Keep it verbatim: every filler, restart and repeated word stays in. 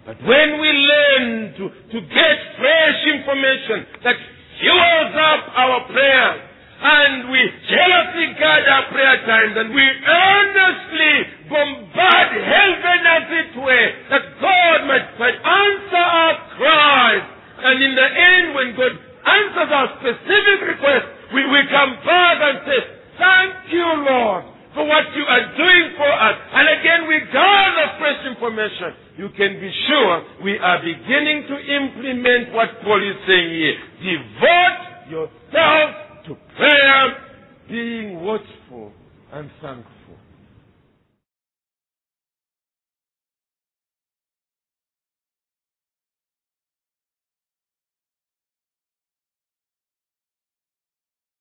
But when we learn to, to get fresh information that fuels up our prayers, and we jealously guard our prayer times, and we earnestly bombard heaven as it were, that God might, might answer our cries. And in the end, when God answers our specific request, we, we come back and say, thank you, Lord, for what you are doing for us. And again, we gather fresh information. You can be sure we are beginning to implement what Paul is saying here. Devote yourself to prayer, being watchful and thankful.